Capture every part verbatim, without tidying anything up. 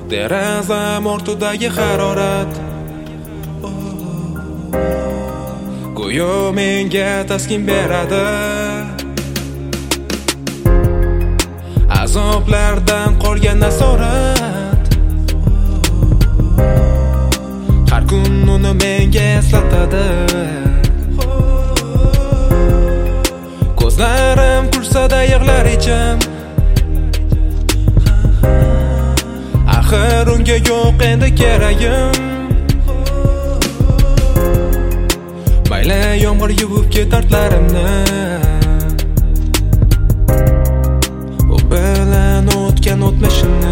Derazam ortidagi harorat go'yo menga taskin beradi. Azoblardan qolgan nasorat har kun uni menga eslatadi. Ko'zlarim kulsa-da yig'lar ichim, axir unga yo'q endi keragim. Mayli yomg'ir yuvib ketar dardlarimni, u bilan o'tgan o'tmishimni.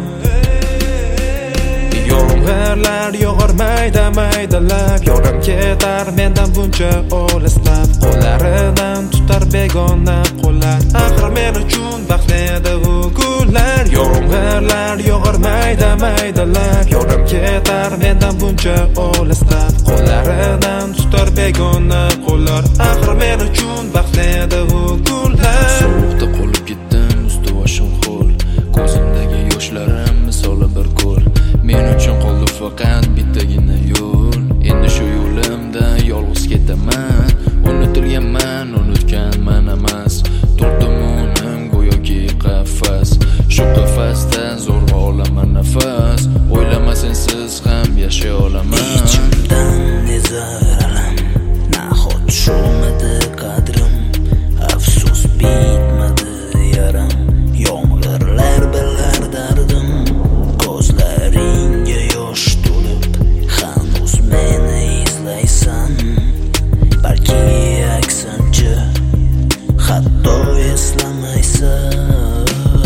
Yomg'irlar yog'ar mayda-maydalab, yorim ketar mendan buncha olislar. Qo'llaridan tutar begona qo'llar, axir men uchun baxtli edi u kunlar. Yomg'irlar yog'ar mayda-maydalab, yorim ketar mendan buncha olislar. Qo'llaridan tutar begona qo'llar, axir men uchun baxtli edi u kunlar. Sovuqda qolib ketdim, usti boshim ho'l, ko'zimdagi yoshlarim misoli bir ko'l. Men uchun qoldi faqat bittagina yo'l, endi shu yo'limda yolg'iz ketaman. Unutilganman, unutganman emas, to'ldim unim go'yoki qafas. Shu qafasda zo'rg'a olaman nafas, o'ylama sensiz ham yashay olaman. Ichimdan nezar alam, nahot tushunmadi qadrim, afsus bitmadi yaram. Yomg'irlar bilar dardim, ko'zlaringga yosh to'lib, hanuz meni izlaysan. Balki aksincha, hatto eslamaysan.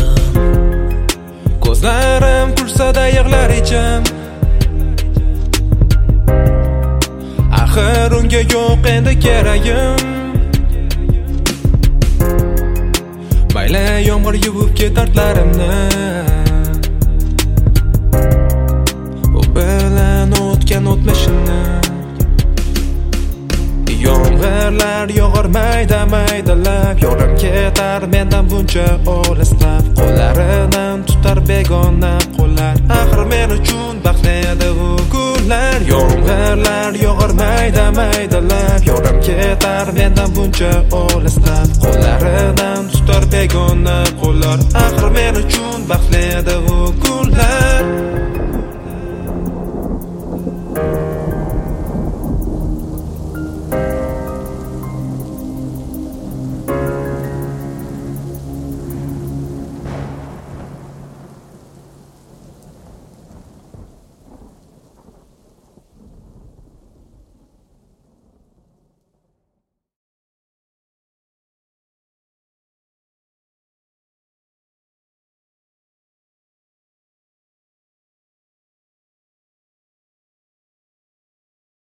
Ko'zlarim kulsa-da yig'lar ichim, axir unga yo'q endi keragim. Mayli yomg'ir yuvib ketar dardlarimni, u bilan o'tgan o'tmishimni. Yomg'irlar yog'ar mayda-maydalab, yorim ketar mendan buncha olislar. Qo'llaridan tutar begona qo'llar, axir men uchun baxtli edi u kunlar. Yomg'irlar yog'ar mayda-maydalab, yorim ketar mendan buncha olislar. Qo'llaridan tutar begona qo'llar, axir men uchun baxtli edi u kunlar.